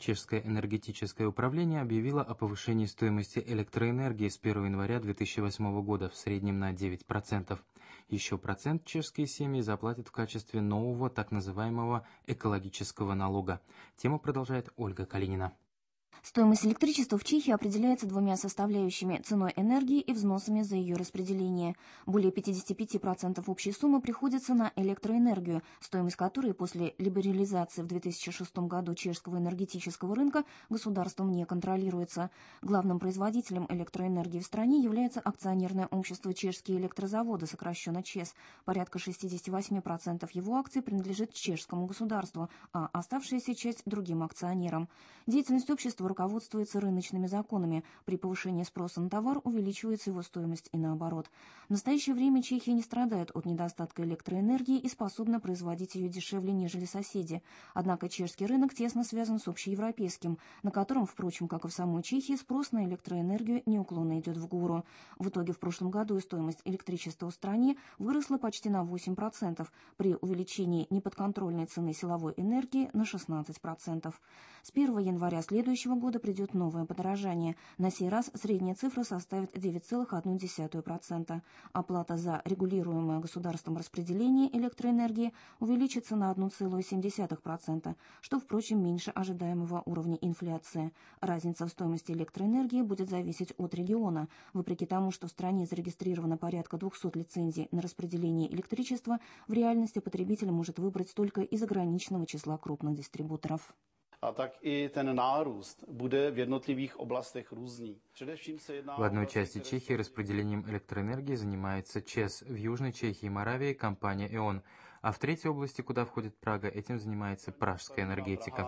Чешское энергетическое управление объявило о повышении стоимости электроэнергии с 1 января 2008 года в среднем на 9%. Еще процент чешские семьи заплатят в качестве нового так называемого экологического налога. Тему продолжает Ольга Калинина. Стоимость электричества в Чехии определяется двумя составляющими – ценой энергии и взносами за ее распределение. Более 55% общей суммы приходится на электроэнергию, стоимость которой после либерализации в 2006 году чешского энергетического рынка государством не контролируется. Главным производителем электроэнергии в стране является акционерное общество «Чешские электрозаводы», сокращенно ЧЭС. Порядка 68% его акций принадлежит чешскому государству, а оставшаяся часть – другим акционерам. Деятельность общества руководствуется рыночными законами. При повышении спроса на товар увеличивается его стоимость и наоборот. В настоящее время Чехия не страдает от недостатка электроэнергии и способна производить ее дешевле, нежели соседи. Однако чешский рынок тесно связан с общеевропейским, на котором, впрочем, как и в самой Чехии, спрос на электроэнергию неуклонно идет в гору. В итоге в прошлом году стоимость электричества в стране выросла почти на 8%, при увеличении неподконтрольной цены силовой энергии на 16%. С 1 января следующего года придет новое подорожание. На сей раз средняя цифра составит 9,1%. Оплата за регулируемое государством распределение электроэнергии увеличится на 1,7%, что, впрочем, меньше ожидаемого уровня инфляции. Разница в стоимости электроэнергии будет зависеть от региона. Вопреки тому, что в стране зарегистрировано порядка 200 лицензий на распределение электричества, в реальности потребитель может выбрать только из ограниченного числа крупных дистрибуторов. A tak i ten nárůst bude v jednotlivých oblastech různý. В одной части Чехии распределением электроэнергии занимается ЧЭС, в Южной Чехии и Моравии компания «ЭОН», а в третьей области, куда входит Прага, этим занимается Пражская энергетика.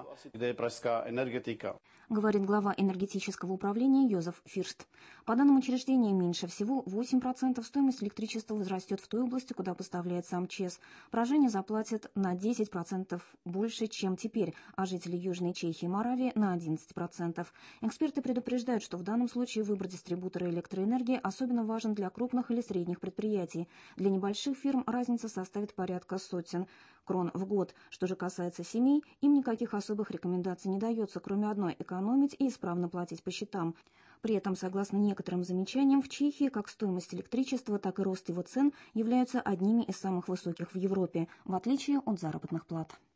Говорит глава энергетического управления Йозеф Фирст. По данным учреждения, меньше всего 8% стоимость электричества возрастет в той области, куда поставляет сам ЧЭС. Пражане заплатят на 10% больше, чем теперь, а жители Южной Чехии и Моравии на 11%. Эксперты предупреждают, что в данном случае выбор дистрибутора электроэнергии особенно важен для крупных или средних предприятий. Для небольших фирм разница составит порядка сотен крон в год. Что же касается семей, им никаких особых рекомендаций не дается, кроме одной – экономить и исправно платить по счетам. При этом, согласно некоторым замечаниям, в Чехии как стоимость электричества, так и рост его цен являются одними из самых высоких в Европе, в отличие от заработных плат.